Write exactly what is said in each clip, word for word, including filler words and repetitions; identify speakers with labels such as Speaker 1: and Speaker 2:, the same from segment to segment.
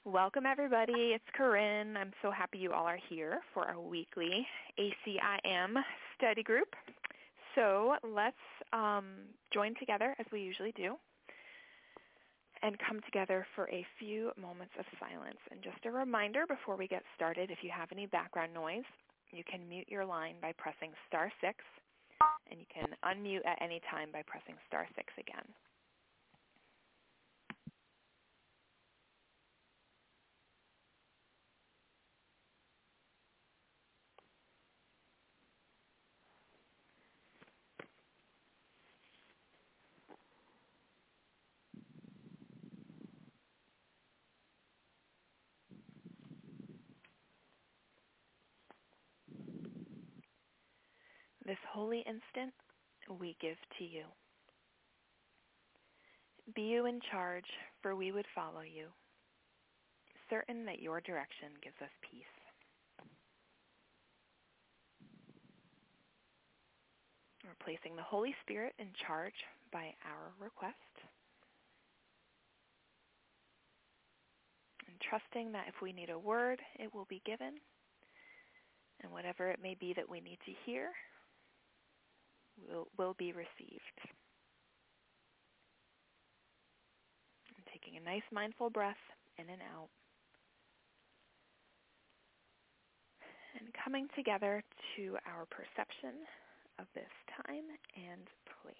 Speaker 1: Welcome, everybody. It's Corinne. I'm so happy you all are here for our weekly A C I M study group. So let's um, join together as we usually do and come together for a few moments of silence. And just a reminder before we get started, if you have any background noise, you can mute your line by pressing star six, and you can unmute at any time by pressing star six again. This holy instant we give to you. Be you in charge, for we would follow you, certain that your direction gives us peace. We're placing the Holy Spirit in charge by our request, and trusting that if we need a word, it will be given, and whatever it may be that we need to hear will, will be received. And taking a nice mindful breath in and out, and coming together to our perception of this time and place.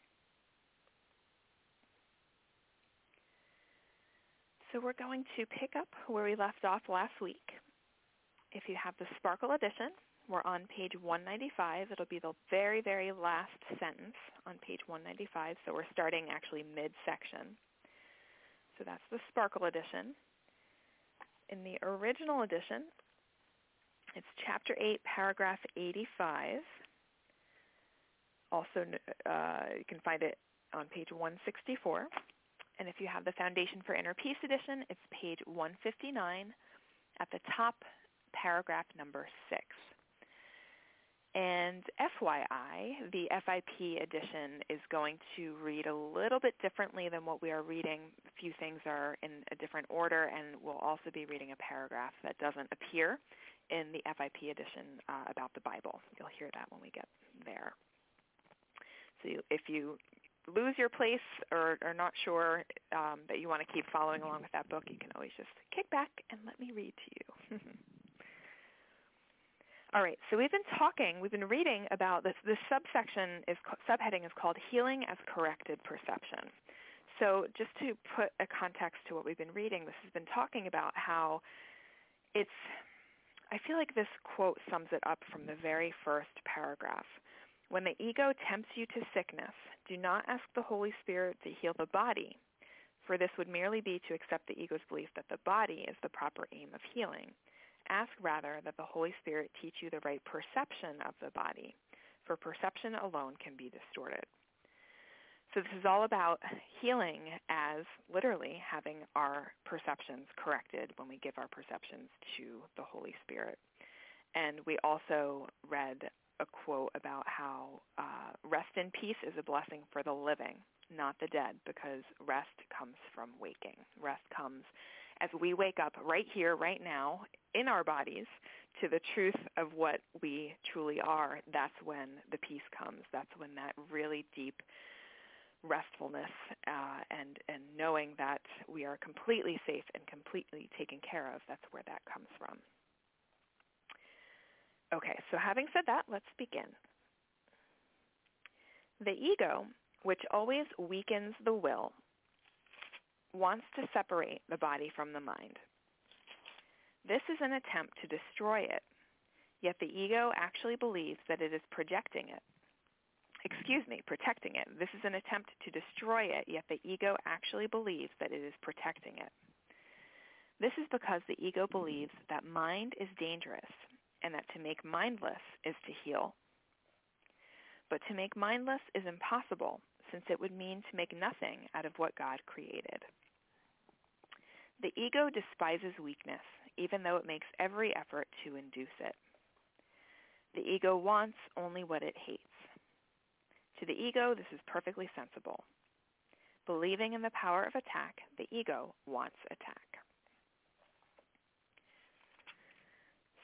Speaker 1: So we're going to pick up where we left off last week. If you have the Sparkle edition, we're on page one ninety-five. It'll be the very, very last sentence on page one ninety-five, so we're starting actually mid-section. So that's the Sparkle edition. In the original edition, it's chapter eight, paragraph eighty-five. Also, uh, you can find it on page one sixty-four. And if you have the Foundation for Inner Peace edition, it's page one fifty-nine at the top, paragraph number six. And F Y I, the F I P edition is going to read a little bit differently than what we are reading. A few things are in a different order, and we'll also be reading a paragraph that doesn't appear in the F I P edition uh, about the Bible. You'll hear that when we get there. So you, if you lose your place or are not sure um, that you want to keep following along with that book, you can always just kick back and let me read to you. All right, so we've been talking, we've been reading about this. This subsection, is subheading is called Healing as Corrected Perception. So just to put a context to what we've been reading, this has been talking about how it's, I feel like this quote sums it up from the very first paragraph. When the ego tempts you to sickness, do not ask the Holy Spirit to heal the body, for this would merely be to accept the ego's belief that the body is the proper aim of healing. Ask rather that the Holy Spirit teach you the right perception of the body, for perception alone can be distorted. So this is all about healing as literally having our perceptions corrected when we give our perceptions to the Holy Spirit. And we also read a quote about how uh, rest in peace is a blessing for the living, not the dead, because rest comes from waking. Rest comes as we wake up right here, right now, in our bodies, to the truth of what we truly are. That's when the peace comes. That's when that really deep restfulness uh, and, and knowing that we are completely safe and completely taken care of, that's where that comes from. Okay, so having said that, let's begin. The ego, which always weakens the will, wants to separate the body from the mind. This is an attempt to destroy it, yet the ego actually believes that it is projecting it. Excuse me, protecting it. This is an attempt to destroy it, yet the ego actually believes that it is protecting it. This is because the ego believes that mind is dangerous and that to make mindless is to heal. But to make mindless is impossible, since it would mean to make nothing out of what God created. The ego despises weakness, even though it makes every effort to induce it. The ego wants only what it hates. To the ego, this is perfectly sensible. Believing in the power of attack, the ego wants attack.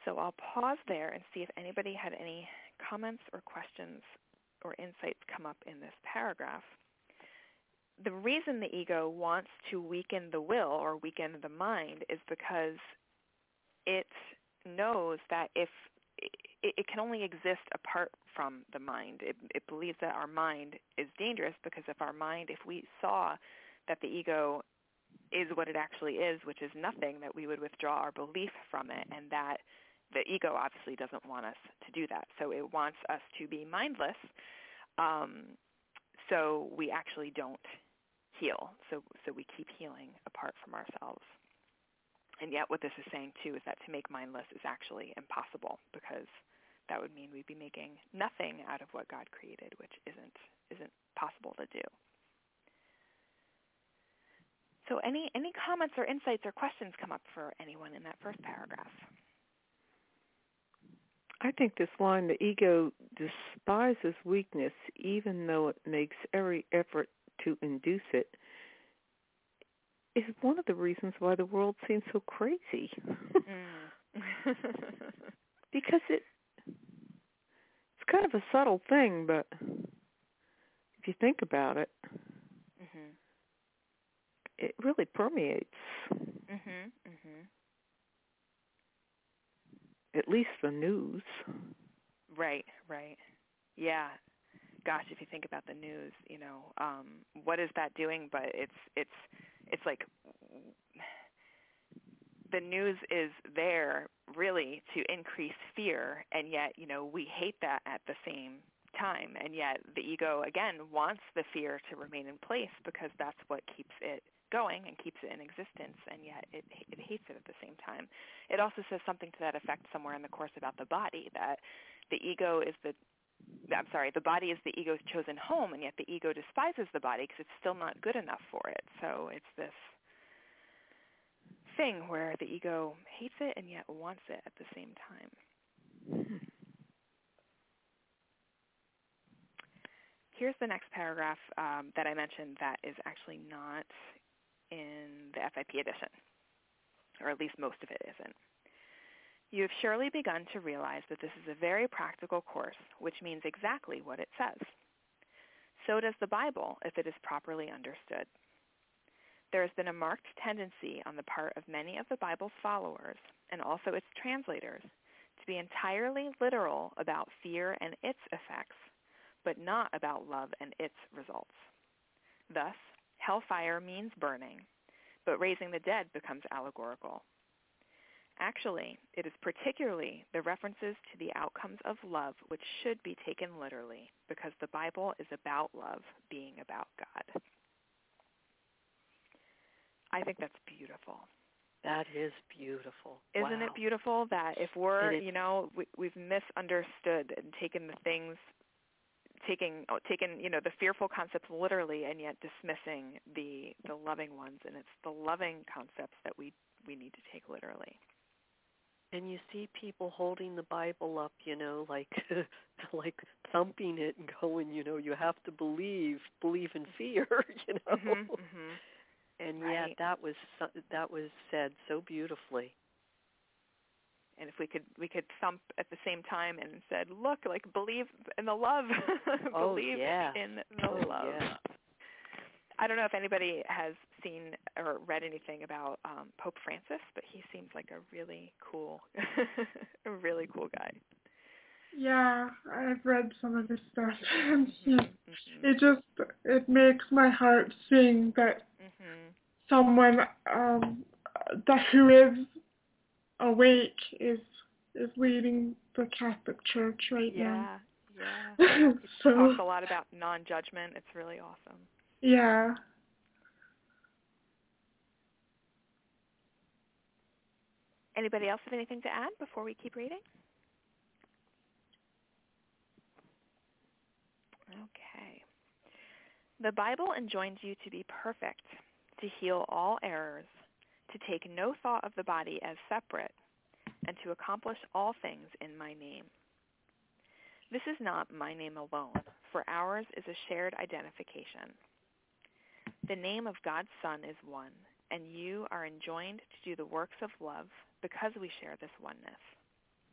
Speaker 1: So I'll pause there and see if anybody had any comments or questions or insights come up in this paragraph. The reason the ego wants to weaken the will or weaken the mind is because it knows that if it, it can only exist apart from the mind. It, it believes that our mind is dangerous because if our mind, if we saw that the ego is what it actually is, which is nothing, that we would withdraw our belief from it, and that the ego obviously doesn't want us to do that. So it wants us to be mindless, um, so we actually don't heal. So, so we keep healing apart from ourselves. And yet what this is saying, too, is that to make mindless is actually impossible, because that would mean we'd be making nothing out of what God created, which isn't isn't possible to do. So any, any comments or insights or questions come up for anyone in that first paragraph?
Speaker 2: I think this line, the ego despises weakness even though it makes every effort to induce it, is one of the reasons why the world seems so crazy. mm. Because it it's kind of a subtle thing, but if you think about it, mm-hmm. it really permeates. Mm-hmm. Mm-hmm. At least the news.
Speaker 1: Right, right. Yeah. Gosh, if you think about the news, you know, um, what is that doing? But it's it's it's like the news is there really to increase fear, and yet, you know, we hate that at the same time, and yet the ego, again, wants the fear to remain in place because that's what keeps it going and keeps it in existence, and yet it, it hates it at the same time. It also says something to that effect somewhere in the course about the body, that the ego is the I'm sorry, the body is the ego's chosen home, and yet the ego despises the body because it's still not good enough for it. So it's this thing where the ego hates it and yet wants it at the same time. Here's the next paragraph um, that I mentioned that is actually not in the F I P edition, or at least most of it isn't. You have surely begun to realize that this is a very practical course, which means exactly what it says. So does the Bible if it is properly understood. There has been a marked tendency on the part of many of the Bible's followers, and also its translators, to be entirely literal about fear and its effects, but not about love and its results. Thus, hellfire means burning, but raising the dead becomes allegorical. Actually, it is particularly the references to the outcomes of love which should be taken literally, because the Bible is about love being about God. I think that's beautiful.
Speaker 3: That is beautiful.
Speaker 1: Isn't
Speaker 3: wow.
Speaker 1: it beautiful that if we're, you know, we, we've misunderstood and taken the things, taking, oh, taken, you know, the fearful concepts literally, and yet dismissing the the loving ones, and it's the loving concepts that we we need to take literally.
Speaker 3: And you see people holding the Bible up, you know, like like thumping it and going, you know, you have to believe, believe in fear, you know.
Speaker 1: Mm-hmm, mm-hmm.
Speaker 3: And
Speaker 1: right.
Speaker 3: yet that was that was said so beautifully.
Speaker 1: And if we could we could thump at the same time and said, look, like believe in the love,
Speaker 3: oh,
Speaker 1: believe
Speaker 3: yeah.
Speaker 1: in the
Speaker 3: oh,
Speaker 1: love.
Speaker 3: Yeah.
Speaker 1: I don't know if anybody has seen or read anything about um, Pope Francis, but he seems like a really cool, a really cool guy.
Speaker 4: Yeah, I've read some of his stuff, and
Speaker 1: mm-hmm, mm-hmm.
Speaker 4: it just it makes my heart sing that mm-hmm. someone um, that who is awake is is leading the Catholic Church right
Speaker 1: yeah,
Speaker 4: now.
Speaker 1: Yeah, yeah. He
Speaker 4: so,
Speaker 1: talks a lot about non-judgment. It's really awesome.
Speaker 4: Yeah.
Speaker 1: Anybody else have anything to add before we keep reading? Okay. The Bible enjoins you to be perfect, to heal all errors, to take no thought of the body as separate, and to accomplish all things in my name. This is not my name alone, for ours is a shared identification. The name of God's Son is one, and you are enjoined to do the works of love because we share this oneness.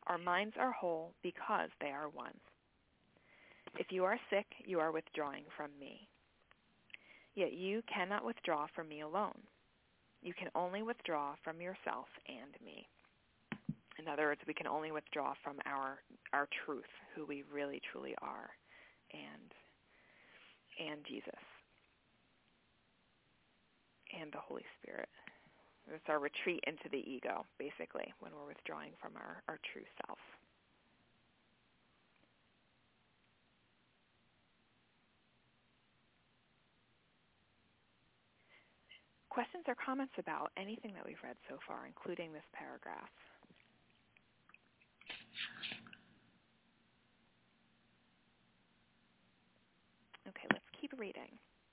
Speaker 1: Our minds are whole because they are one. If you are sick, you are withdrawing from me. Yet you cannot withdraw from me alone. You can only withdraw from yourself and me. In other words, we can only withdraw from our our truth, who we really truly are, and and Jesus and the Holy Spirit. It's our retreat into the ego, basically, when we're withdrawing from our, our true self. Questions or comments about anything that we've read so far, including this paragraph? Okay, let's keep reading.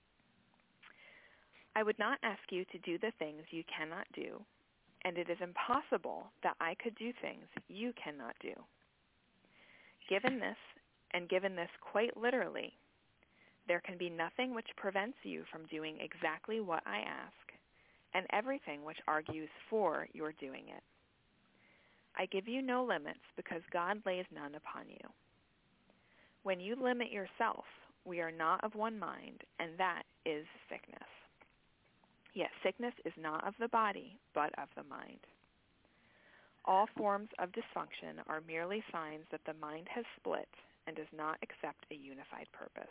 Speaker 1: I would not ask you to do the things you cannot do, and it is impossible that I could do things you cannot do. Given this, and given this quite literally, there can be nothing which prevents you from doing exactly what I ask, and everything which argues for your doing it. I give you no limits because God lays none upon you. When you limit yourself, we are not of one mind, and that is sickness. Yet sickness is not of the body, but of the mind. All forms of dysfunction are merely signs that the mind has split and does not accept a unified purpose.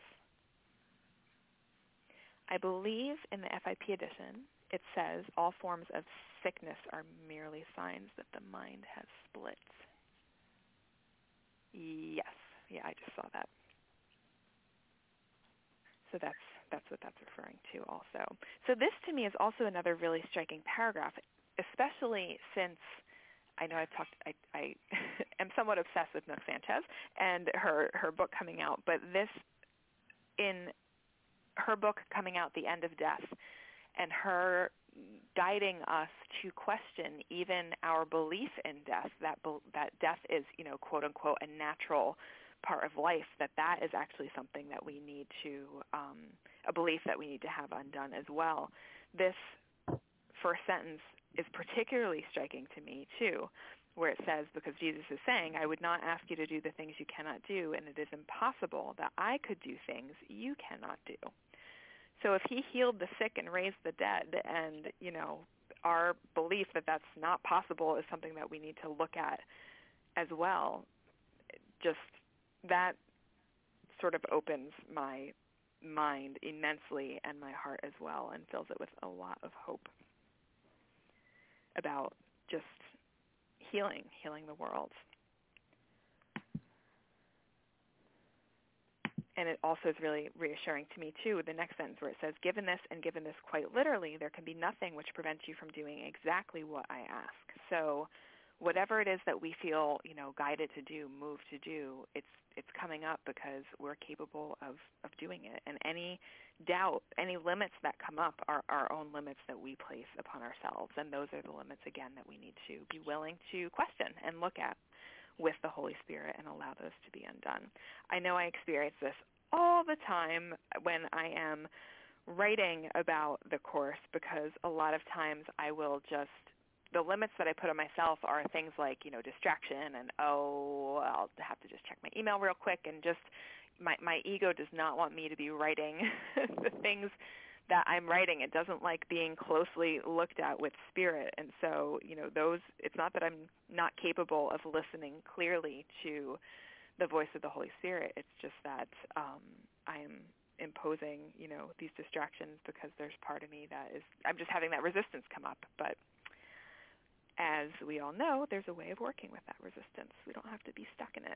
Speaker 1: I believe in the F I P edition, it says all forms of sickness are merely signs that the mind has split. Yes, yeah, I just saw that. So that's that's what that's referring to also. So this to me is also another really striking paragraph, especially since I know I've talked, I, I am somewhat obsessed with Nouk Sanchez and her, her book coming out, but this, in her book coming out, The End of Death, and her guiding us to question even our belief in death, that that death is, you know, quote unquote, a natural part of life, that that is actually something that we need to, um, a belief that we need to have undone as well. This first sentence is particularly striking to me too, where it says, because Jesus is saying, I would not ask you to do the things you cannot do, and it is impossible that I could do things you cannot do. So if he healed the sick and raised the dead, and, you know, our belief that that's not possible is something that we need to look at as well, just that sort of opens my mind immensely and my heart as well, and fills it with a lot of hope about just healing, healing the world. And it also is really reassuring to me, too, the next sentence where it says, given this and given this quite literally, there can be nothing which prevents you from doing exactly what I ask. So whatever it is that we feel, you know, guided to do, moved to do, it's it's coming up because we're capable of, of doing it. And any doubt, any limits that come up are our own limits that we place upon ourselves. And those are the limits, again, that we need to be willing to question and look at with the Holy Spirit and allow those to be undone. I know I experience this all the time when I am writing about the Course, because a lot of times I will just, the limits that I put on myself are things like, you know, distraction and, oh, I'll have to just check my email real quick, and just my, my ego does not want me to be writing the things that I'm writing. It doesn't like being closely looked at with spirit. And so, you know, those, it's not that I'm not capable of listening clearly to the voice of the Holy Spirit. It's just that um, I am imposing, you know, these distractions because there's part of me that is, I'm just having that resistance come up. But as we all know, there's a way of working with that resistance. We don't have to be stuck in it.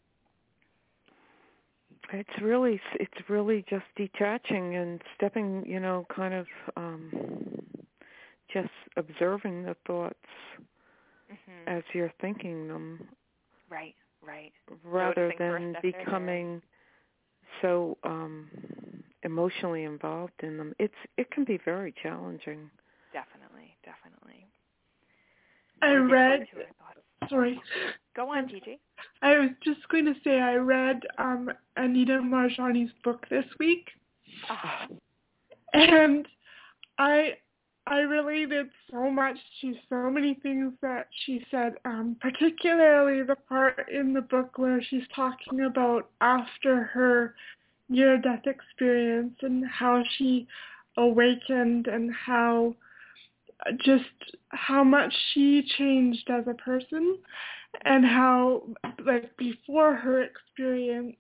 Speaker 2: It's really, it's really just detaching and stepping, you know, kind of um, just observing the thoughts mm-hmm. as you're thinking them.
Speaker 1: Right, right.
Speaker 2: Rather Noticing than becoming so um, emotionally involved in them. It's it can be very challenging.
Speaker 1: Definitely, definitely.
Speaker 4: I read. Sorry.
Speaker 1: Go on, Gigi.
Speaker 4: I was just going to say I read um, Anita Moorjani's book this week,
Speaker 1: oh.
Speaker 4: and I I related so much to so many things that she said, um, particularly the part in the book where she's talking about after her near-death experience and how she awakened and how just how much she changed as a person, and how, like, before her experience,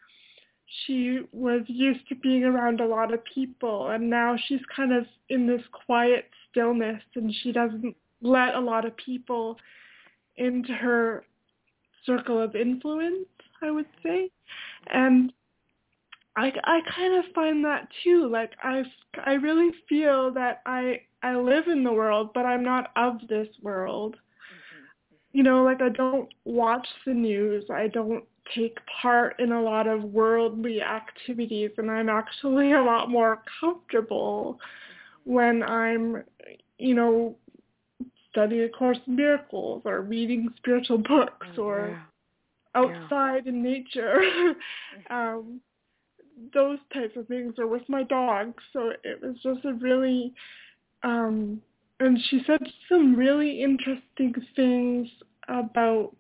Speaker 4: she was used to being around a lot of people, and now she's kind of in this quiet stillness, and she doesn't let a lot of people into her circle of influence, I would say. And I, I kind of find that too. Like, I, I really feel that I, I live in the world, but I'm not of this world. Mm-hmm. You know, like, I don't watch the news. I don't take part in a lot of worldly activities, and I'm actually a lot more comfortable when I'm, you know, studying A Course in Miracles or reading spiritual books or
Speaker 2: yeah.
Speaker 4: outside
Speaker 2: yeah.
Speaker 4: in nature. um, those types of things, or with my dog. So it was just a really, um, and she said some really interesting things about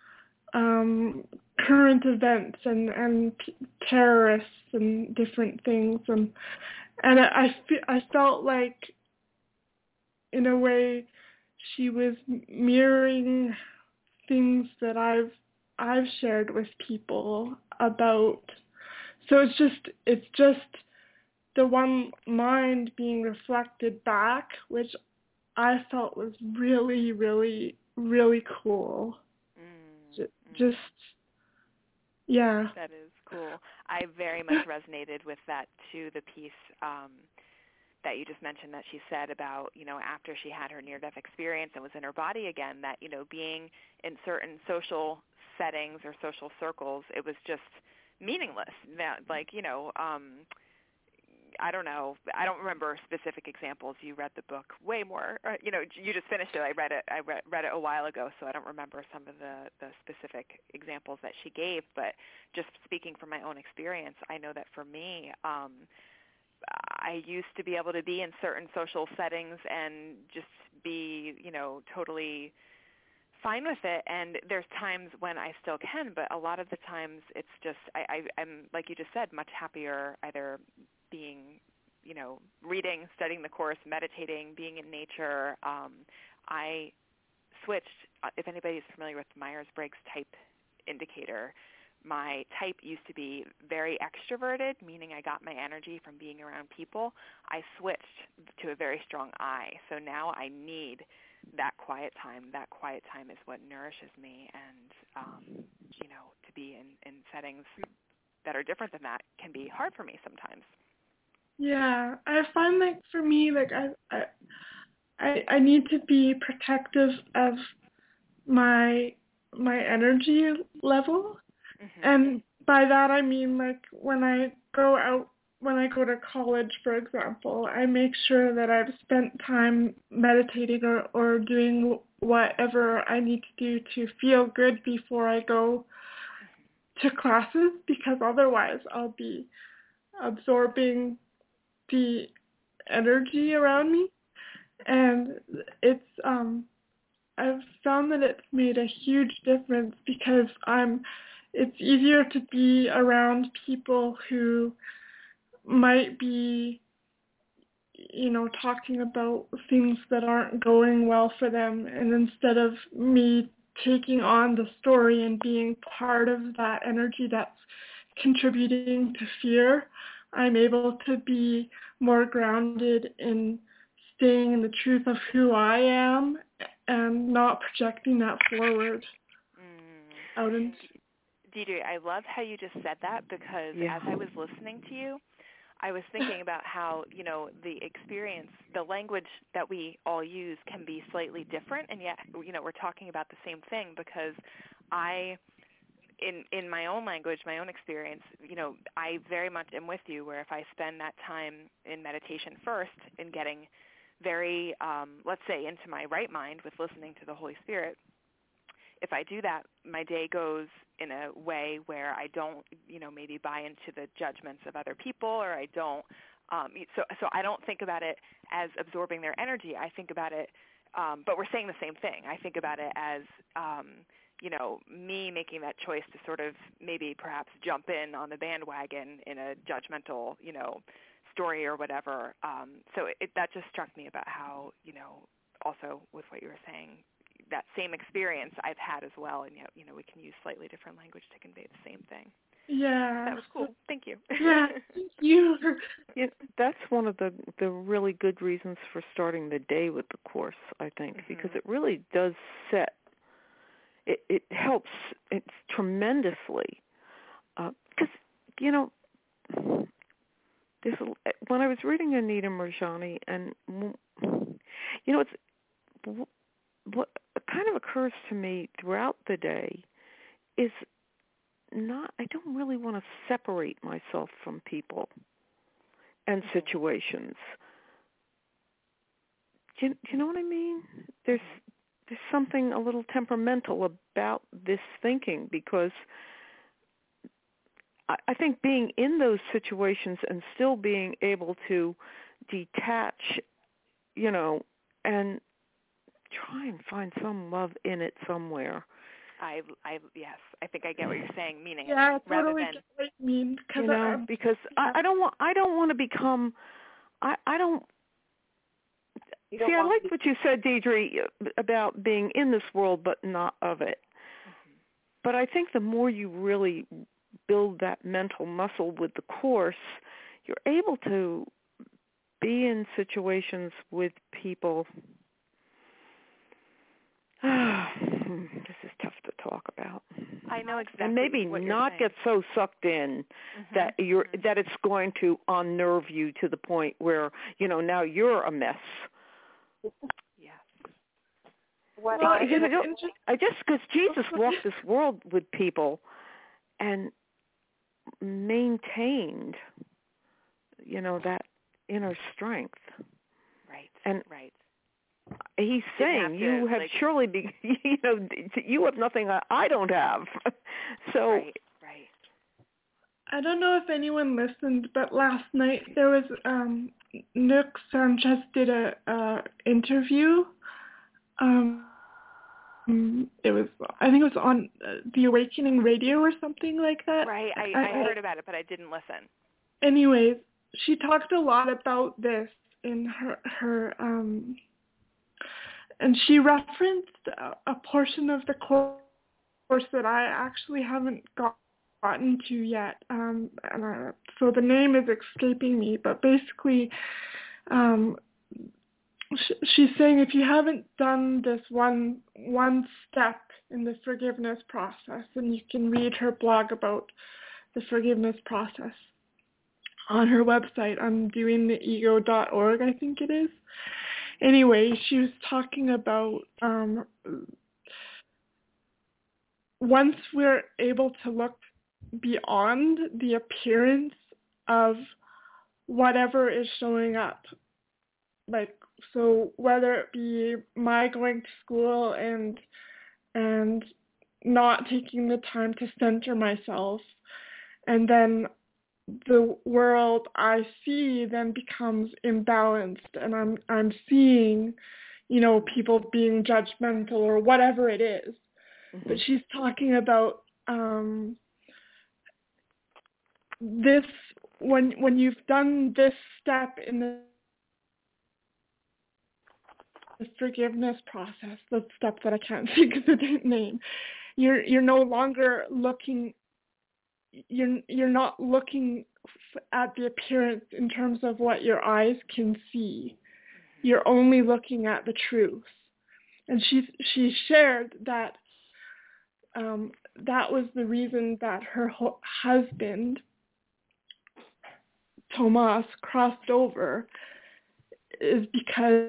Speaker 4: um, current events and, and p- terrorists and different things. And, and I, I, fe- I felt like, in a way, she was mirroring things that I've, I've shared with people about. So it's just, it's just the one mind being reflected back, which I felt was really, really, really cool. Mm, just, mm. just, yeah.
Speaker 1: That is cool. I very much resonated with that too, the piece um, that you just mentioned that she said about, you know, after she had her near-death experience and was in her body again, that, you know, being in certain social settings or social circles, it was just meaningless. Now, like, you know, um, I don't know. I don't remember specific examples. You read the book way more. Uh, you know, you just finished it. I read it. I read, read it a while ago, so I don't remember some of the, the specific examples that she gave. But just speaking from my own experience, I know that for me, um, I used to be able to be in certain social settings and just be, you know, totally fine with it. And there's times when I still can, but a lot of the times it's just I, I, I'm, like you just said, much happier either being, you know, reading, studying the Course, meditating, being in nature. Um, I switched, if anybody's familiar with Myers-Briggs type indicator, my type used to be very extroverted, meaning I got my energy from being around people. I switched to a very strong I. So now I need that quiet time. That quiet time is what nourishes me. And, um, you know, to be in, in settings that are different than that can be hard for me sometimes.
Speaker 4: Yeah, I find like for me, like I, I, I, I need to be protective of my my energy level, mm-hmm. and by that I mean like when I go out, when I go to college, for example, I make sure that I've spent time meditating or or doing whatever I need to do to feel good before I go to classes, because otherwise I'll be absorbing the energy around me, and it's um I've found that it's made a huge difference, because I'm it's easier to be around people who might be, you know, talking about things that aren't going well for them, and instead of me taking on the story and being part of that energy that's contributing to fear, I'm able to be more grounded in staying in the truth of who I am and not projecting that forward. Mm. Out in...
Speaker 1: Deidre, I love how you just said that, because yeah. as I was listening to you, I was thinking about how, you know, the experience, the language that we all use can be slightly different, and yet, you know, we're talking about the same thing, because I... In, in my own language, my own experience, you know, I very much am with you, where if I spend that time in meditation first in getting very, um, let's say, into my right mind with listening to the Holy Spirit, if I do that, my day goes in a way where I don't, you know, maybe buy into the judgments of other people, or I don't Um, so, so I don't think about it as absorbing their energy. I think about it, um, but we're saying the same thing. I think about it as, um, you know, me making that choice to sort of maybe perhaps jump in on the bandwagon in a judgmental, you know, story or whatever. Um, so it, that just struck me about how, you know, also with what you were saying, that same experience I've had as well, and yet, you know, we can use slightly different language to convey the same thing.
Speaker 4: Yeah.
Speaker 1: That was cool. Thank you.
Speaker 4: Yeah, thank you.
Speaker 2: Yeah, that's one of the the really good reasons for starting the day with the course, I think, mm-hmm. because it really does set, it, it helps it's tremendously. Because, uh, you know, this, when I was reading Anita Moorjani, and, you know, it's what kind of occurs to me throughout the day is not, I don't really want to separate myself from people and situations. Do you, do you know what I mean? There's there's something a little temperamental about this thinking, because I, I think being in those situations and still being able to detach, you know, and try and find some love in it somewhere.
Speaker 1: I, I, yes, I think I get what you're saying. Meaning,
Speaker 4: yeah, I
Speaker 1: rather
Speaker 4: totally
Speaker 1: than,
Speaker 4: get what you mean,
Speaker 2: you know,
Speaker 4: I,
Speaker 2: because
Speaker 4: yeah.
Speaker 2: I, I don't want, I don't want to become, I, I don't.
Speaker 3: You don't
Speaker 2: See, I
Speaker 3: want
Speaker 2: like what you said, Deidre, about being in this world but not of it.
Speaker 1: Mm-hmm.
Speaker 2: But I think the more you really build that mental muscle with the course, you're able to be in situations with people. This is tough to talk about.
Speaker 1: I know exactly.
Speaker 2: And maybe
Speaker 1: what
Speaker 2: not
Speaker 1: you're
Speaker 2: get so sucked in
Speaker 1: mm-hmm.
Speaker 2: that you're that it's going to unnerve you to the point where, you know, now you're a mess.
Speaker 1: Yes.
Speaker 4: Well,
Speaker 2: I, you know,
Speaker 4: just,
Speaker 2: I just because Jesus walked this world with people and maintained, you know, that inner strength.
Speaker 1: Right.
Speaker 2: And
Speaker 1: right.
Speaker 2: He's saying have to, you have like, surely be, you know, you have nothing I don't have. So,
Speaker 1: right, right.
Speaker 4: I don't know if anyone listened, but last night there was um, Nick Sanchez did a uh, interview. Um, it was, I think it was on uh, the Awakening Radio or something like that.
Speaker 1: Right, I, I, I heard about it, but I didn't listen.
Speaker 4: Anyways, she talked a lot about this in her her. Um, And she referenced a, a portion of the course that I actually haven't got, gotten to yet. Um, and I, so the name is escaping me, but basically um, sh- she's saying if you haven't done this one one step in the forgiveness process, and you can read her blog about the forgiveness process on her website, undoing the ego dot org, I think it is. Anyway, she was talking about um, once we're able to look beyond the appearance of whatever is showing up, like, so whether it be my going to school and and not taking the time to center myself, and then the world I see then becomes imbalanced, and I'm I'm seeing, you know, people being judgmental or whatever it is. Mm-hmm. But she's talking about um, this when when you've done this step in the, the forgiveness process, the step that I can't think of the name, you're you're no longer looking. You're you're not looking at the appearance in terms of what your eyes can see. You're only looking at the truth. And she she shared that um, that was the reason that her ho- husband Tomas crossed over, is because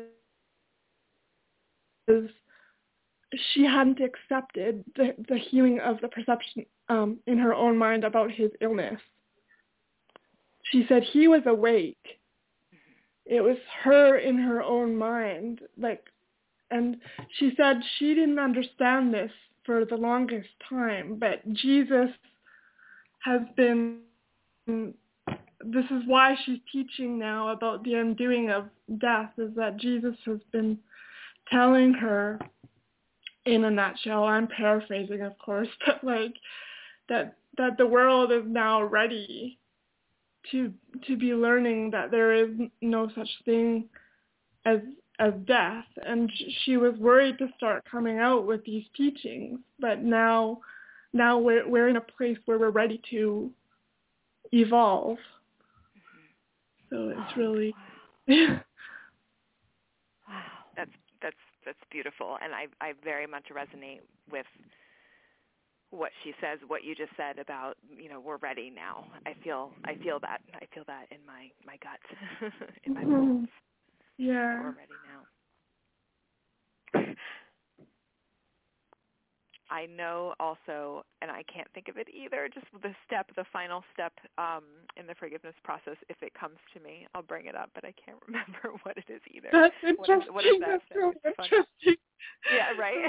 Speaker 4: she hadn't accepted the, the healing of the perception um, in her own mind about his illness. She said he was awake. It was her in her own mind, like, and she said she didn't understand this for the longest time, but Jesus has been this is why she's teaching now about the undoing of death, is that Jesus has been telling her, in a nutshell, I'm paraphrasing of course, but like that that the world is now ready to to be learning that there is no such thing as as death, and she was worried to start coming out with these teachings, but now now we're we're in a place where we're ready to evolve. Mm-hmm. So it's really
Speaker 1: wow. Wow, that's that's that's beautiful, and I I very much resonate with what she says, what you just said about, you know, we're ready now. I feel I feel that I feel that in my my gut, in my
Speaker 4: mm-hmm.
Speaker 1: bones.
Speaker 4: Yeah,
Speaker 1: we're ready now. I know also, and I can't think of it either, just the step, the final step um, in the forgiveness process, if it comes to me, I'll bring it up, but I can't remember what it is either.
Speaker 4: That's interesting.
Speaker 1: What is, what is that
Speaker 4: That's
Speaker 1: step?
Speaker 4: really
Speaker 1: It's
Speaker 4: interesting.
Speaker 1: Yeah, right?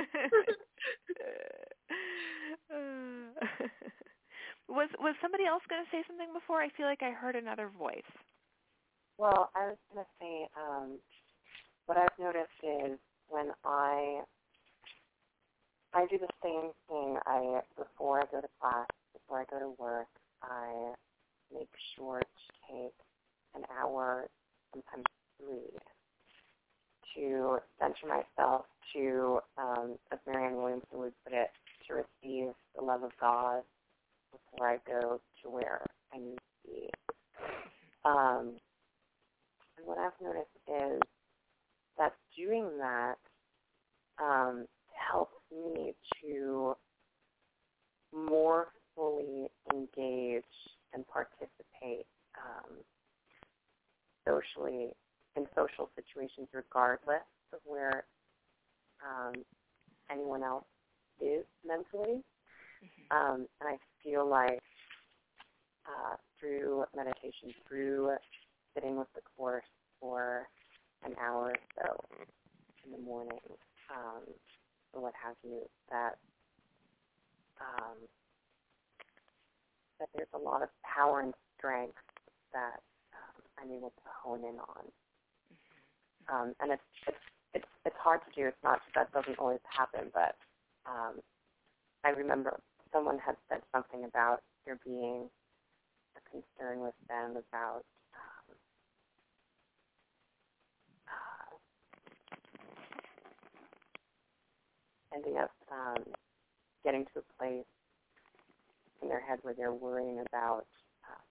Speaker 1: was was somebody else going to say something before? I feel like I heard another voice.
Speaker 5: Well, I was going to say, um, what I've noticed is when I I do the same thing. I before I go to class, before I go to work, I make sure to take an hour, sometimes three, to center myself, to, um, as Marianne Williamson would put it, to receive the love of God before I go to where I need to be. Um, and what I've noticed is that doing that um, helps me to more fully engage and participate um, socially in social situations, regardless of where um, anyone else is mentally. Mm-hmm. Um, and I feel like uh, through meditation, through sitting with the Course for an hour or so in the morning, um, or what have you, that um, that there's a lot of power and strength that um, I'm able to hone in on. Um, and it's, it's it's it's hard to do. It's not that doesn't always happen, but um, I remember someone had said something about there being a concern with them about um, uh, ending up um, getting to a place in their head where they're worrying about uh,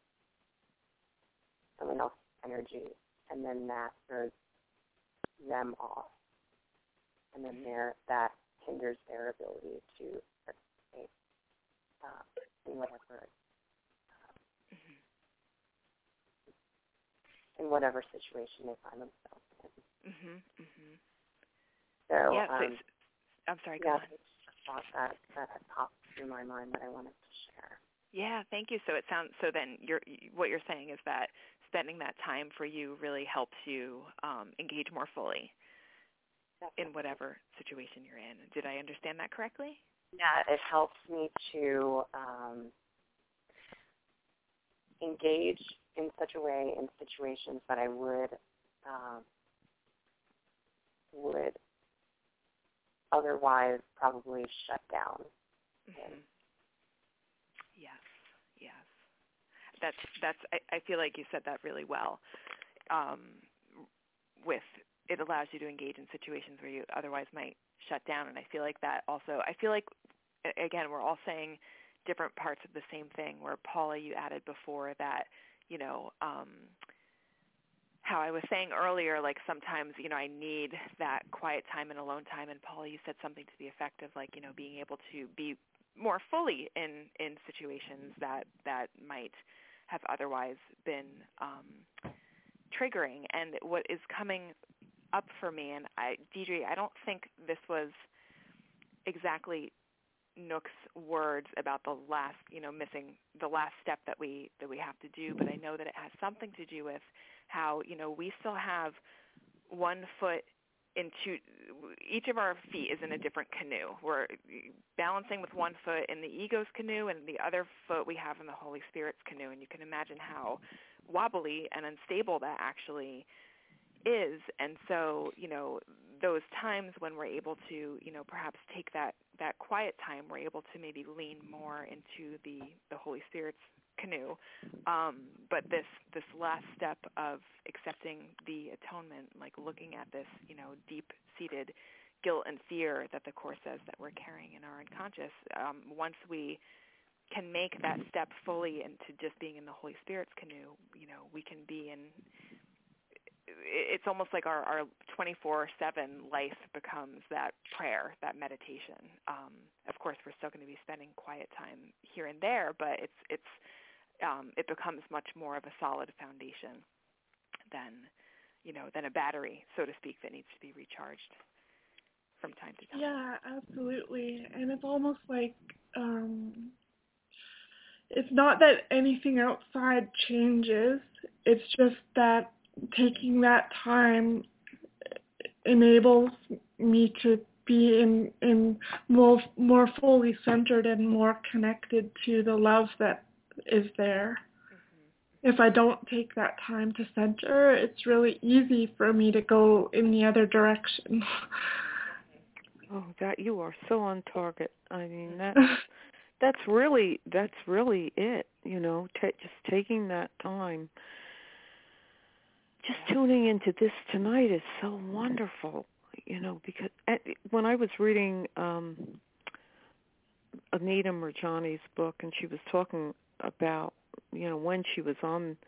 Speaker 5: someone else's energy, and then that throws them off, and then there that hinders their ability to participate uh, in whatever uh, mm-hmm. in whatever situation they find themselves in.
Speaker 1: Mhm. Mhm.
Speaker 5: So,
Speaker 1: yeah, so
Speaker 5: um,
Speaker 1: I'm sorry.
Speaker 5: Yeah,
Speaker 1: go on.
Speaker 5: it's a thought that that had popped through my mind that I wanted to share.
Speaker 1: Yeah, thank you. So it sounds so. Then you're what you're saying is that spending that time for you really helps you um, engage more fully Definitely. in whatever situation you're in. Did I understand that correctly?
Speaker 5: Yeah, it helps me to um, engage in such a way in situations that I would um, would otherwise probably shut down.
Speaker 1: Mm-hmm. Yes, yes. That's that's. I, I feel like you said that really well. Um, with it allows you to engage in situations where you otherwise might shut down, and I feel like that also. I feel like again we're all saying different parts of the same thing. Where Paula, you added before that, you know. Um, how I was saying earlier, like sometimes, you know, I need that quiet time and alone time. And Paula, you said something to the effect of like, you know, being able to be more fully in, in situations that, that might have otherwise been um, triggering. And what is coming up for me, and I, Deidre, I don't think this was exactly Nook's words about the last, you know, missing the last step that we that we have to do, but I know that it has something to do with how, you know, we still have one foot into each of our feet is in a different canoe. We're balancing with one foot in the ego's canoe, and the other foot we have in the Holy Spirit's canoe. And you can imagine how wobbly and unstable that actually is. And so, you know, those times when we're able to, you know, perhaps take that, that quiet time, we're able to maybe lean more into the, the Holy Spirit's canoe. Um, but this, this last step of accepting the atonement, like looking at this, you know, deep-seated guilt and fear that the Course says that we're carrying in our unconscious, um, once we can make that step fully into just being in the Holy Spirit's canoe, you know, we can be in, it's almost like our, our twenty-four seven life becomes that prayer, that meditation. Um, of course, we're still going to be spending quiet time here and there, but it's it's um, it becomes much more of a solid foundation than, you know, than a battery, so to speak, that needs to be recharged from time to time.
Speaker 4: Yeah, absolutely. And it's almost like um, it's not that anything outside changes. It's just that taking that time enables me to be in, in more, more fully centered and more connected to the love that is there. Mm-hmm. If I don't take that time to center, it's really easy for me to go in the other direction.
Speaker 2: Oh, that you are so on target. I mean, that's that's really that's really it. You know, t- just taking that time. Just tuning into this tonight is so wonderful, you know, because when I was reading um, Anita Mirjani's book, and she was talking about, you know, when she was on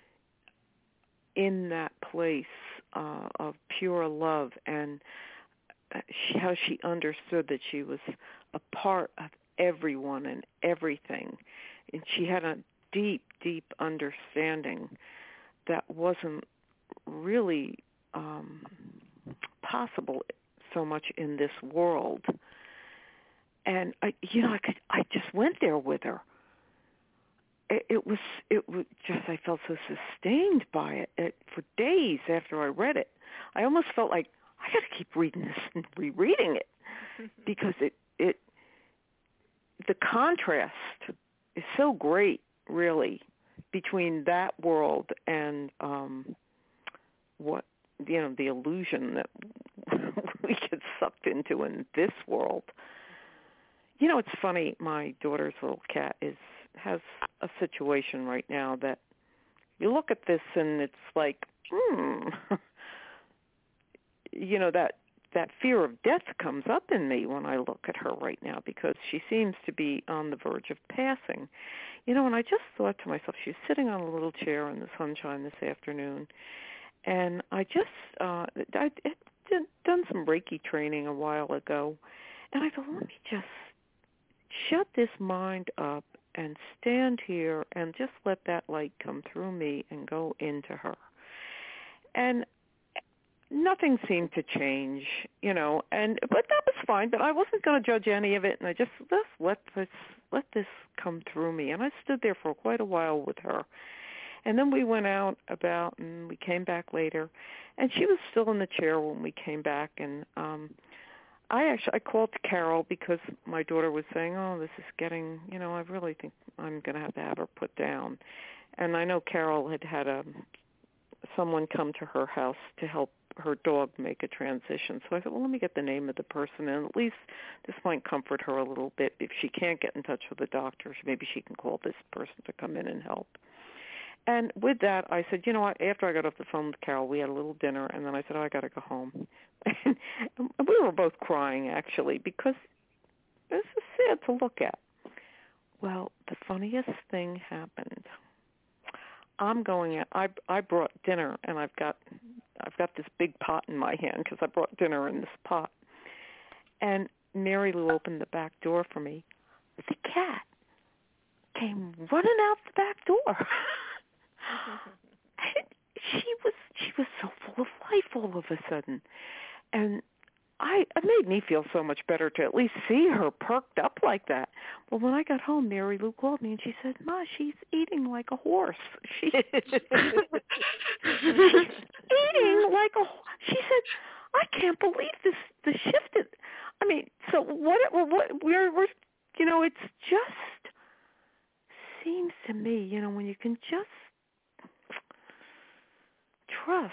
Speaker 2: in that place uh, of pure love, and she, how she understood that she was a part of everyone and everything, and she had a deep, deep understanding that wasn't really um, possible so much in this world. And I, you know, I could, I just went there with her. It, it was, it was just, I felt so sustained by it, it for days after I read it. I almost felt like I got to keep reading this and rereading it because it, it, the contrast is so great, really, between that world and um, what, you know, the illusion that we get sucked into in this world. You know, it's funny, my daughter's little cat is has a situation right now that you look at this and it's like, hmm, you know, that that fear of death comes up in me when I look at her right now because she seems to be on the verge of passing. You know, and I just thought to myself, she's sitting on a little chair in the sunshine this afternoon, and I just, uh, I had done some Reiki training a while ago, and I thought, let me just shut this mind up and stand here and just let that light come through me and go into her. And nothing seemed to change, you know, and but that was fine, but I wasn't going to judge any of it, and I just, just let this let this come through me. And I stood there for quite a while with her. And then we went out about, and we came back later, and she was still in the chair when we came back. And um, I actually, I called Carol because my daughter was saying, oh, this is getting, you know, I really think I'm going to have to have her put down. And I know Carol had had a, someone come to her house to help her dog make a transition. So I thought, well, let me get the name of the person, and at least this might comfort her a little bit. If she can't get in touch with the doctor, maybe she can call this person to come in and help. And with that, I said, you know what, after I got off the phone with Carol, we had a little dinner, and then I said, oh, I got to go home. And we were both crying, actually, because this is sad to look at. Well, the funniest thing happened. I'm going out, I, I brought dinner, and I've got I've got this big pot in my hand because I brought dinner in this pot. And Mary Lou opened the back door for me. The cat came running out the back door. she was she was so full of life all of a sudden. And I it made me feel so much better to at least see her perked up like that. Well, when I got home, Mary Lou called me and she said, Ma, she's eating like a horse. She, she's eating like a horse. She said, I can't believe this. The shift. Is, I mean, so what? What? We're we're you know, it's just seems to me, you know, when you can just trust,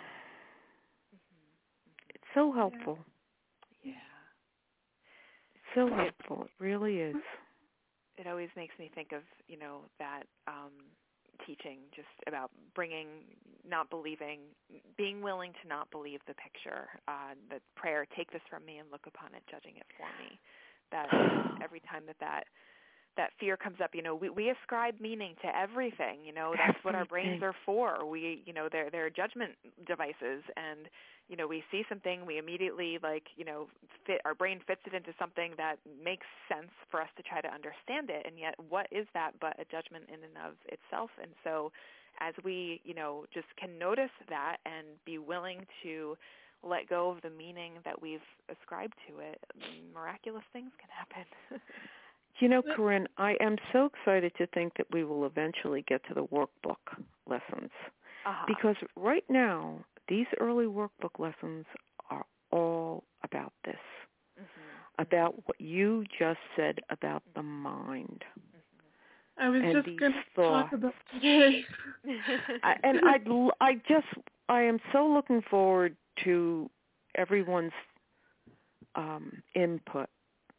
Speaker 2: mm-hmm. it's so helpful.
Speaker 1: Yeah.
Speaker 2: It's so helpful. It really is.
Speaker 1: It always makes me think of, you know, that um, teaching just about bringing, not believing, being willing to not believe the picture. Uh, the prayer, take this from me and look upon it, judging it for me. That every time that that that fear comes up, you know, we, we ascribe meaning to everything. You know, that's
Speaker 2: everything.
Speaker 1: what our brains are for. We, you know, they're they're judgment devices, and you know, we see something, we immediately like, you know, fit our brain fits it into something that makes sense for us to try to understand it. And yet, what is that but a judgment in and of itself? And so, as we, you know, just can notice that and be willing to let go of the meaning that we've ascribed to it, miraculous things can happen.
Speaker 2: You know, Corinne, I am so excited to think that we will eventually get to the workbook lessons.
Speaker 1: Uh-huh.
Speaker 2: Because right now, these early workbook lessons are all about this, mm-hmm. about what you just said about the mind.
Speaker 4: Mm-hmm. I was
Speaker 2: and
Speaker 4: just going to talk about today.
Speaker 2: I, and I, I just, I am so looking forward to everyone's um, input.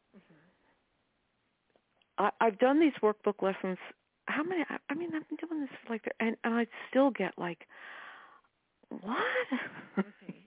Speaker 2: I, I've done these workbook lessons. How many? I, I mean, I've been doing this for like, and, and I still get like, what?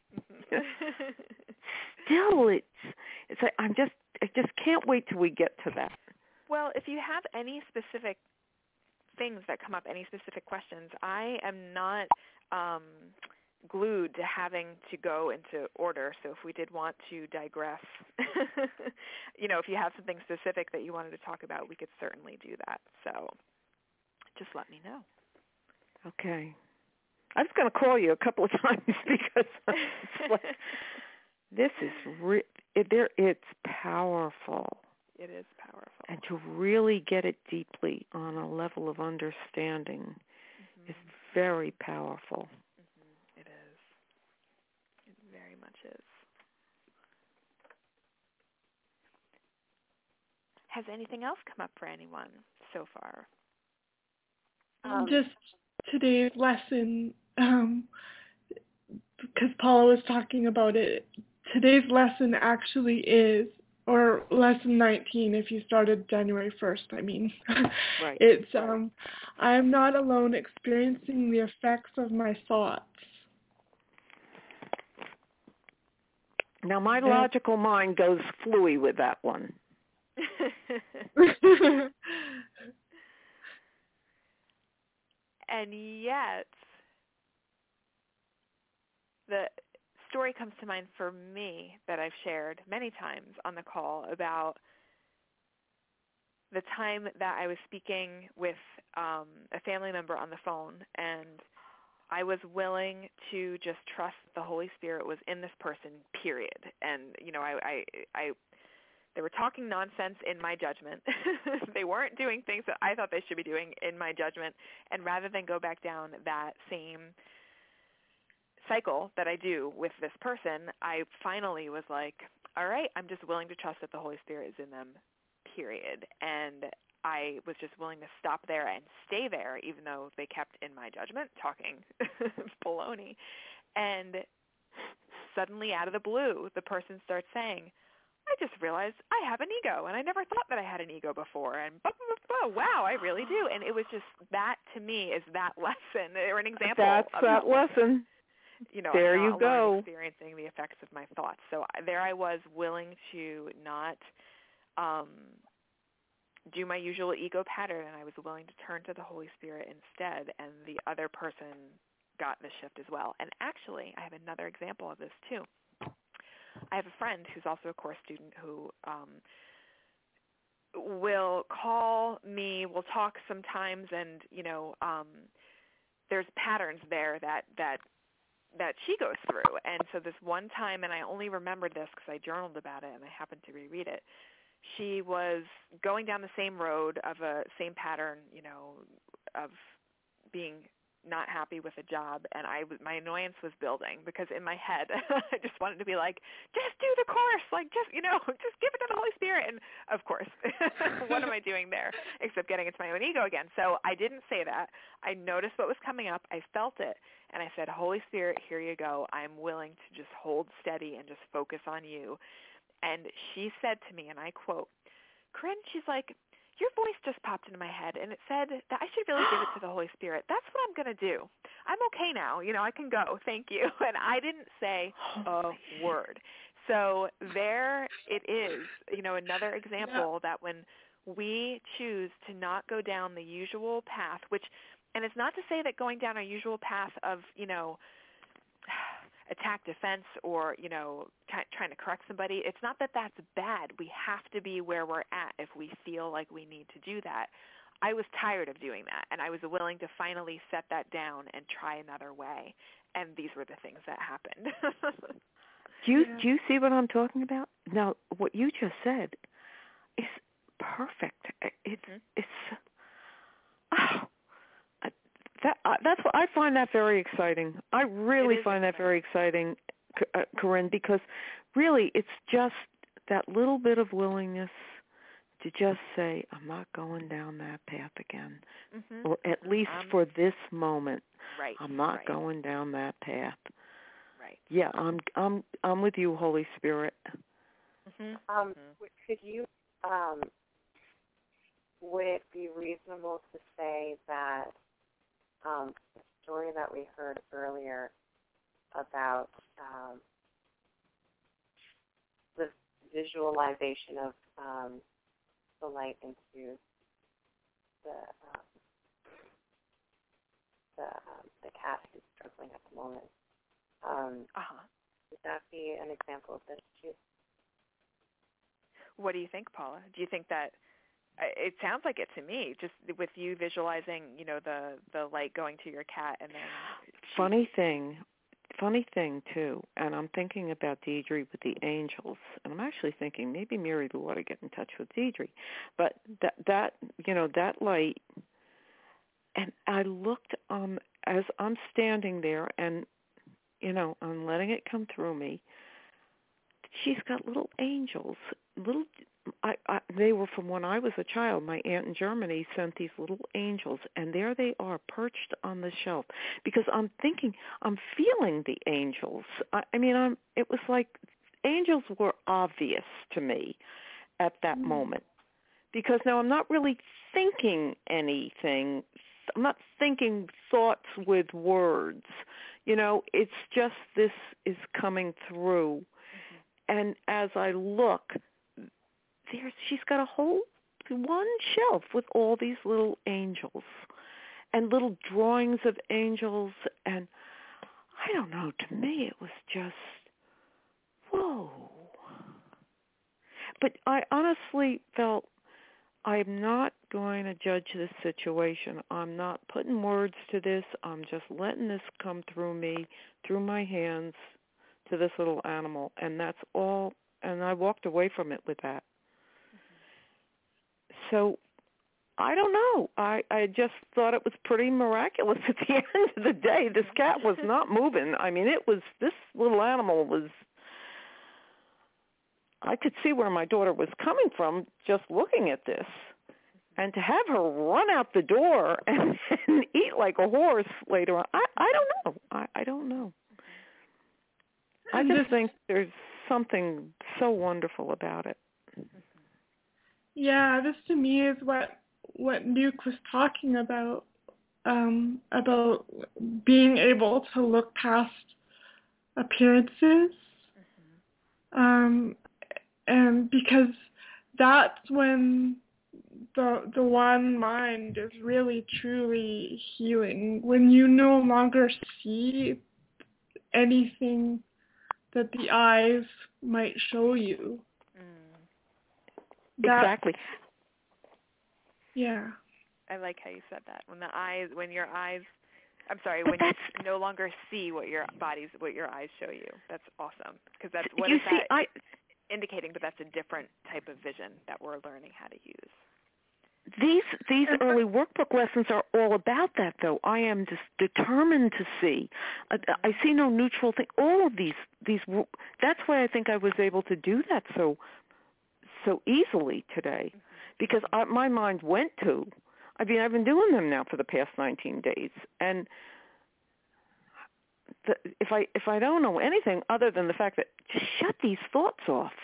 Speaker 2: Still, it's it's like I'm just I just can't wait till we get to that.
Speaker 1: Well, if you have any specific things that come up, any specific questions, I am not um, glued to having to go into order. So if we did want to digress, you know, if you have something specific that you wanted to talk about, we could certainly do that. So just let me know.
Speaker 2: Okay. I was going to call you a couple of times because it's like, this is re- it, there. It's powerful.
Speaker 1: It is powerful.
Speaker 2: And to really get it deeply on a level of understanding mm-hmm. is very powerful.
Speaker 1: Mm-hmm. It is. It very much is. Has anything else come up for anyone so far?
Speaker 4: Um, Just today's lesson, um, because Paula was talking about it. Today's lesson actually is, or lesson nineteen if you started January first, I mean.
Speaker 2: Right.
Speaker 4: It's, um, I am not alone experiencing the effects of my thoughts.
Speaker 2: Now, my logical mind goes fluey with that one.
Speaker 1: And yet, the story comes to mind for me that I've shared many times on the call about the time that I was speaking with um, a family member on the phone, and I was willing to just trust the Holy Spirit was in this person, period. And, you know, I, I, I they were talking nonsense in my judgment. They weren't doing things that I thought they should be doing in my judgment. And rather than go back down that same cycle that I do with this person, I finally was like, all right, I'm just willing to trust that the Holy Spirit is in them, period. And I was just willing to stop there and stay there, even though they kept, in my judgment, talking baloney. And suddenly, out of the blue, the person starts saying, I just realized I have an ego, and I never thought that I had an ego before, and blah, blah, blah, wow, I really do. And it was just, that to me is that lesson, or an example
Speaker 2: That's
Speaker 1: of
Speaker 2: that
Speaker 1: that
Speaker 2: lesson.
Speaker 1: You know,
Speaker 2: there
Speaker 1: I'm not
Speaker 2: you go.
Speaker 1: experiencing the effects of my thoughts. So there I was, willing to not um, do my usual ego pattern, and I was willing to turn to the Holy Spirit instead, and the other person got the shift as well. And actually, I have another example of this too. I have a friend who's also a course student who um, will call me, we'll talk sometimes, and, you know, um, there's patterns there that, that that she goes through. And so this one time, and I only remembered this because I journaled about it and I happened to reread it, she was going down the same road of a same pattern, you know, of being not happy with a job, and I w- my annoyance was building because in my head I just wanted to be like, just do the course, like just, you know, just give it to the Holy Spirit. And of course, what am I doing there except getting into my own ego again? So I didn't say that. I noticed what was coming up. I felt it, and I said, Holy Spirit, here you go. I'm willing to just hold steady and just focus on you. And she said to me, and I quote, Corinne, she's like, your voice just popped into my head, and it said that I should really give it to the Holy Spirit. That's what I'm going to do. I'm okay now. You know, I can go. Thank you. And I didn't say a word. So there it is, you know, another example that when we choose to not go down the usual path, which, and it's not to say that going down our usual path of, you know, attack, defense, or, you know, t- trying to correct somebody. It's not that that's bad. We have to be where we're at if we feel like we need to do that. I was tired of doing that, and I was willing to finally set that down and try another way. And these were the things that happened.
Speaker 2: do you
Speaker 4: yeah.
Speaker 2: do you see what I'm talking about? Now, what you just said is perfect. It's mm-hmm. it's oh, That, uh, that's what I find that very exciting. I really find that very exciting, uh, Corinne, because really it's just that little bit of willingness to just say, I'm not going down that path again, mm-hmm. or at least um, for this moment,
Speaker 1: right,
Speaker 2: I'm not
Speaker 1: right.
Speaker 2: going down that path.
Speaker 1: Right.
Speaker 2: Yeah, I'm I'm I'm with you, Holy Spirit.
Speaker 5: Mm-hmm. Um, mm-hmm. Could you? Um, would it be reasonable to say that? Um, the story that we heard earlier about um, the visualization of um, the light into the um, the, um, the cat who's struggling at the moment. Um,
Speaker 1: uh-huh.
Speaker 5: Would that be an example of this too?
Speaker 1: What do you think, Paula? Do you think that? It sounds like it to me, just with you visualizing, you know, the, the light going to your cat and then...
Speaker 2: Funny thing, funny thing, too, and I'm thinking about Deidre with the angels, and I'm actually thinking maybe Mary Lou ought to get in touch with Deidre. But that, that you know, that light, and I looked um, as I'm standing there and, you know, I'm letting it come through me. She's got little angels, little... I, I, they were from when I was a child. My aunt in Germany sent these little angels, and there they are perched on the shelf. Because I'm thinking, I'm feeling the angels. I, I mean, I'm. It was like angels were obvious to me at that mm. moment. Because now I'm not really thinking anything. I'm not thinking thoughts with words. You know, it's just this is coming through. Mm-hmm. And as I look... There, she's got a whole one shelf with all these little angels and little drawings of angels, and I don't know, to me it was just, whoa. But I honestly felt I'm not going to judge this situation. I'm not putting words to this. I'm just letting this come through me, through my hands, to this little animal, and that's all, and I walked away from it with that. So, I don't know. I, I just thought it was pretty miraculous at the end of the day. This cat was not moving. I mean, it was, this little animal was, I could see where my daughter was coming from just looking at this. And to have her run out the door and, and eat like a horse later on, I, I don't know. I, I don't know. I just think there's something so wonderful about it.
Speaker 4: Yeah, this to me is what what Luke was talking about, um, about being able to look past appearances, mm-hmm. um, and because that's when the the one mind is really truly healing. When you no longer see anything that the eyes might show you.
Speaker 2: That, exactly.
Speaker 4: Yeah.
Speaker 1: I like how you said that. When the eyes, when your eyes, I'm sorry, but when you no longer see what your bodies, what your eyes show you. That's awesome. Because that's what
Speaker 2: you
Speaker 1: is
Speaker 2: see,
Speaker 1: that
Speaker 2: I,
Speaker 1: indicating? But that's a different type of vision that we're learning how to use.
Speaker 2: These these early workbook lessons are all about that, though. I am just determined to see. I, I see no neutral thing. All of these these. That's why I think I was able to do that so so easily today, because I, my mind went to. I mean, I've been doing them now for the past nineteen days, and the, if I if I don't know anything other than the fact that just shut these thoughts off.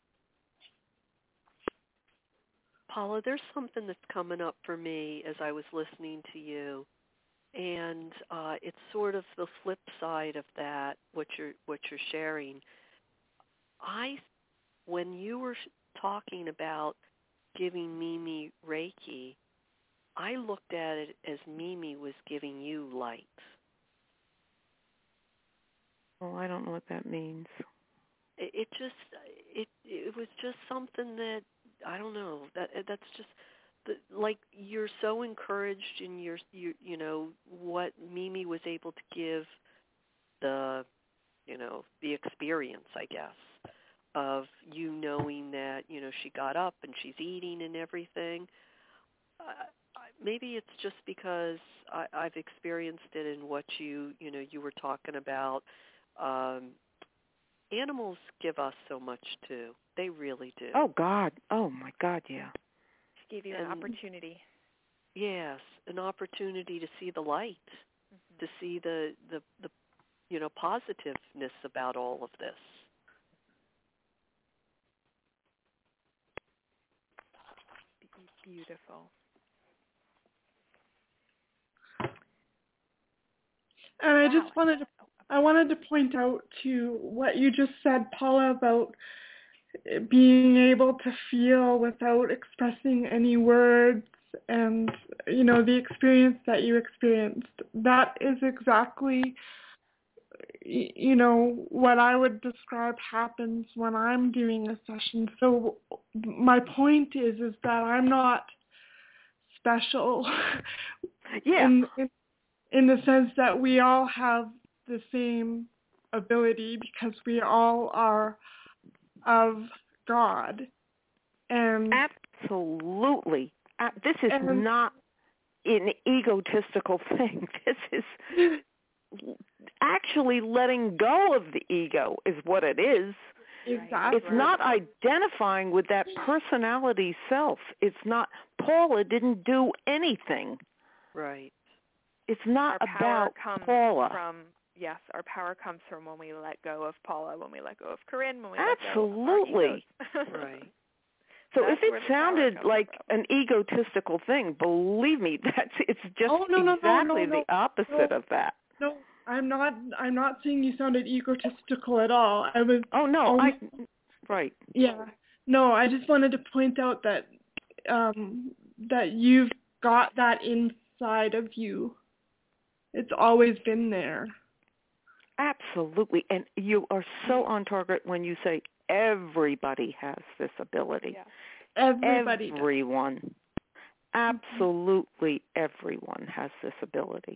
Speaker 3: Paula, there's something that's coming up for me as I was listening to you, and uh, it's sort of the flip side of that. What you're what you're sharing. I, when you were talking about giving Mimi Reiki, I looked at it as Mimi was giving you light.
Speaker 2: Well, I don't know what that means.
Speaker 3: It, it just it it was just something that. I don't know. That that's just the, like you're so encouraged in your you you know what Mimi was able to give the you know the experience, I guess, of you knowing that you know she got up and she's eating and everything. Uh, maybe it's just because I, I've experienced it in what you you know you were talking about. Um, Animals give us so much too. They really do.
Speaker 2: Oh God! Oh my God! Yeah.
Speaker 1: She gave you
Speaker 3: and,
Speaker 1: an opportunity.
Speaker 3: Yes, an opportunity to see the light, mm-hmm. to see the, the the you know positiveness about all of this.
Speaker 1: Beautiful.
Speaker 4: And I
Speaker 1: wow.
Speaker 4: just wanted to I wanted to point out to what you just said, Paula, about being able to feel without expressing any words, and you know the experience that you experienced. That is exactly you know what I would describe happens when I'm doing a session. So my point is is that I'm not special.
Speaker 2: Yeah.
Speaker 4: in, in in the sense that we all have the same ability, because we all are of God. And
Speaker 2: absolutely, uh, this is
Speaker 4: and,
Speaker 2: not an egotistical thing. This is actually letting go of the ego is what it is.
Speaker 4: Exactly.
Speaker 2: It's not identifying with that personality self. It's not, Paula didn't do anything.
Speaker 3: Right.
Speaker 2: It's not
Speaker 1: our power
Speaker 2: about
Speaker 1: comes
Speaker 2: Paula.
Speaker 1: From, yes, our power comes from when we let go of Paula, when we let go of Corinne, when we
Speaker 2: Absolutely.
Speaker 1: let go of our egos.
Speaker 3: Right.
Speaker 2: So
Speaker 1: That's
Speaker 2: if it sounded like
Speaker 1: from.
Speaker 2: an egotistical thing, believe me, that's it's just
Speaker 4: oh, no, no,
Speaker 2: exactly
Speaker 4: no, no, no,
Speaker 2: the opposite
Speaker 4: no,
Speaker 2: of that.
Speaker 4: No, I'm not. I'm not saying you sounded egotistical at all. I was.
Speaker 2: Oh no,
Speaker 4: only,
Speaker 2: I. Right.
Speaker 4: Yeah. No, I just wanted to point out that um, that you've got that inside of you. It's always been there.
Speaker 2: Absolutely, and you are so on target when you say everybody has this ability.
Speaker 1: Yeah.
Speaker 4: Everybody
Speaker 2: Everyone.
Speaker 4: does.
Speaker 2: Absolutely everyone has this ability.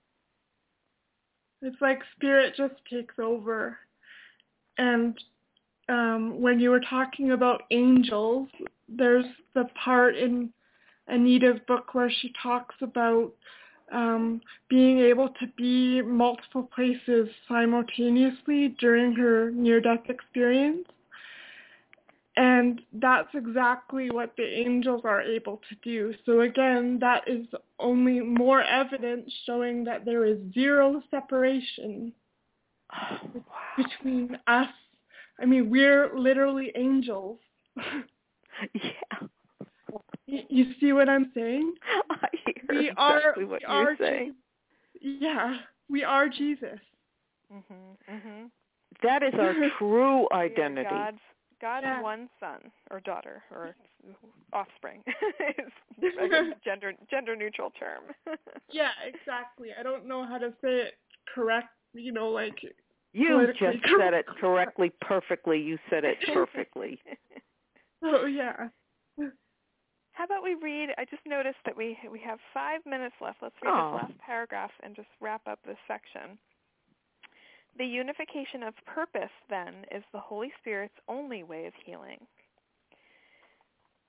Speaker 4: It's like spirit just takes over. And um, when you were talking about angels, there's the part in Anita's book where she talks about um, being able to be multiple places simultaneously during her near-death experience. And that's exactly what the angels are able to do. So again, that is only more evidence showing that there is zero separation
Speaker 2: Oh, wow.
Speaker 4: between us. I mean, we're literally angels.
Speaker 2: Yeah.
Speaker 4: You, you see what I'm saying?
Speaker 2: I hear
Speaker 4: we
Speaker 2: exactly
Speaker 4: are,
Speaker 2: what
Speaker 4: we
Speaker 2: you're
Speaker 4: are
Speaker 2: saying.
Speaker 4: Je- yeah, we are Jesus.
Speaker 1: Mhm. Mhm.
Speaker 2: That is our true identity.
Speaker 1: God's God's
Speaker 4: yeah.
Speaker 1: one son or daughter or offspring. Is I guess a gender gender neutral term.
Speaker 4: Yeah, exactly. I don't know how to say it correct. You know, like
Speaker 2: You just said it correctly, perfectly. You said it perfectly.
Speaker 4: Oh yeah.
Speaker 1: How about we read? I just noticed that we we have five minutes left. Let's read
Speaker 2: Oh.
Speaker 1: this last paragraph and just wrap up this section. The unification of purpose, then, is the Holy Spirit's only way of healing.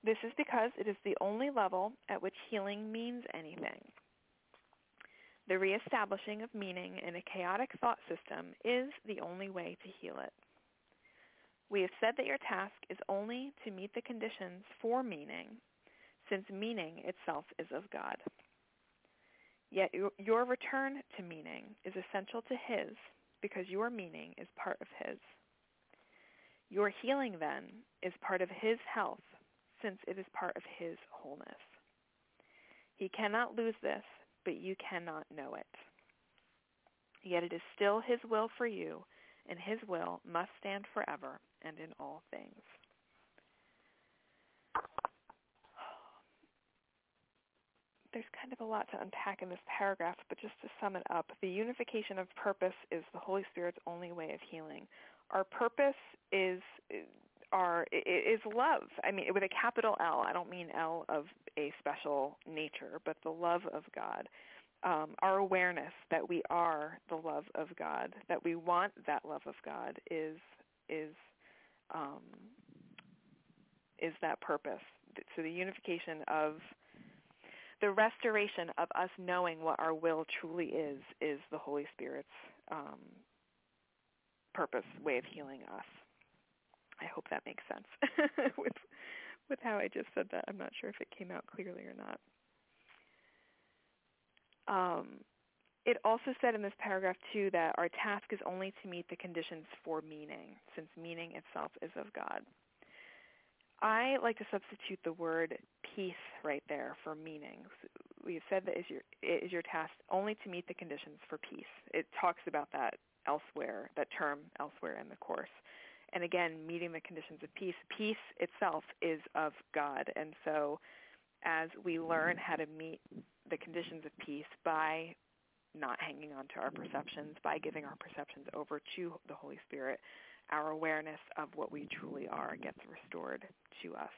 Speaker 1: This is because it is the only level at which healing means anything. The reestablishing of meaning in a chaotic thought system is the only way to heal it. We have said that your task is only to meet the conditions for meaning, since meaning itself is of God. Yet your return to meaning is essential to His, because your meaning is part of His. Your healing, then, is part of His health, since it is part of His wholeness. He cannot lose this, but you cannot know it. Yet it is still His will for you, and His will must stand forever and in all things. There's kind of a lot to unpack in this paragraph, but just to sum it up, the unification of purpose is the Holy Spirit's only way of healing. Our purpose is our is love. I mean, with a capital L. I don't mean L of a special nature, but the love of God. Um, our awareness that we are the love of God, that we want that love of God, is is um, is that purpose. So the unification of the restoration of us knowing what our will truly is, is the Holy Spirit's um, purpose, way of healing us. I hope that makes sense with with how I just said that. I'm not sure if it came out clearly or not. Um, it also said in this paragraph, too, that our task is only to meet the conditions for meaning, since meaning itself is of God. I like to substitute the word peace right there for meaning. We have said that is your, it is your task only to meet the conditions for peace. It talks about that elsewhere, that term elsewhere in the Course. And again, meeting the conditions of peace. Peace itself is of God. And so as we learn how to meet the conditions of peace by not hanging on to our perceptions, by giving our perceptions over to the Holy Spirit, our awareness of what we truly are gets restored to us.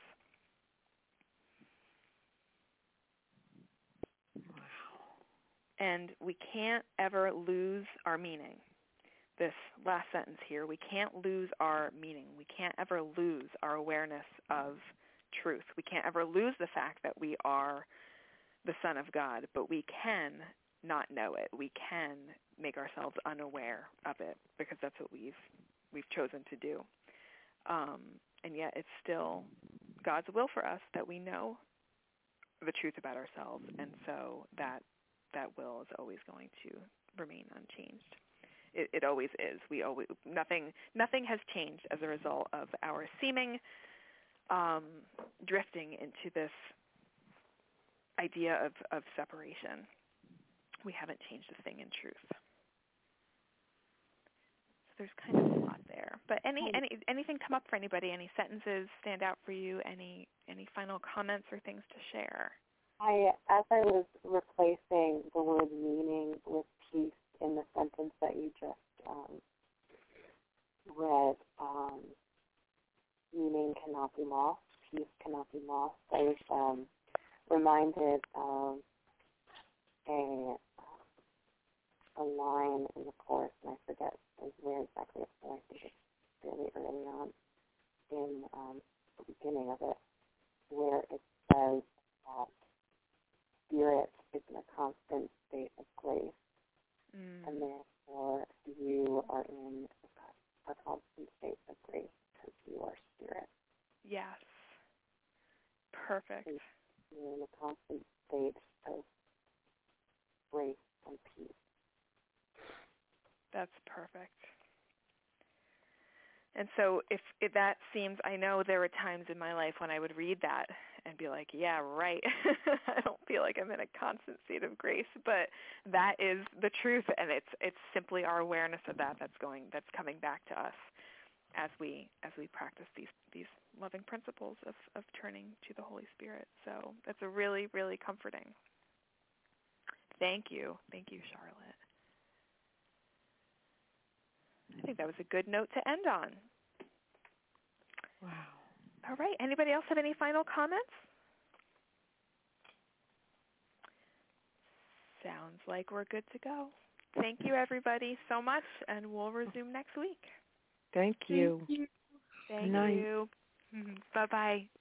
Speaker 1: Wow. And we can't ever lose our meaning. This last sentence here, we can't lose our meaning. We can't ever lose our awareness of truth. We can't ever lose the fact that we are the Son of God, but we can not know it. We can make ourselves unaware of it, because that's what we've we've chosen to do. Um, and yet it's still God's will for us that we know the truth about ourselves, and so that that will is always going to remain unchanged. It, it always is. We always nothing nothing has changed as a result of our seeming um, drifting into this idea of, of separation. We haven't changed a thing in truth. So there's kind of a lot there. But any, any anything come up for anybody? Any sentences stand out for you? Any any final comments or things to share?
Speaker 5: I, as I was replacing the word meaning with peace in the sentence that you just um, read, um, meaning cannot be lost, peace cannot be lost, I was um, reminded of a a line in the Course, and I forget where exactly it's from. I think it's fairly early on in um, the beginning of it, where it says that spirit is in a constant state of grace, mm. and therefore you are in a constant state of grace because you are spirit.
Speaker 1: Yes. Perfect.
Speaker 5: And you're in a constant state of grace and peace.
Speaker 1: That's perfect. And so if, if that seems, I know there were times in my life when I would read that and be like, yeah, right. I don't feel like I'm in a constant state of grace, but that is the truth, and it's it's simply our awareness of that that's going that's coming back to us as we as we practice these these loving principles of, of turning to the Holy Spirit. So that's a really, really comforting. Thank you. Thank you, Charlotte. I think that was a good note to end on.
Speaker 2: Wow.
Speaker 1: All right. Anybody else have any final comments? Sounds like we're good to go. Thank you, everybody, so much, and we'll resume next week.
Speaker 2: Thank you.
Speaker 4: Thank you.
Speaker 1: Thank you. Bye-bye.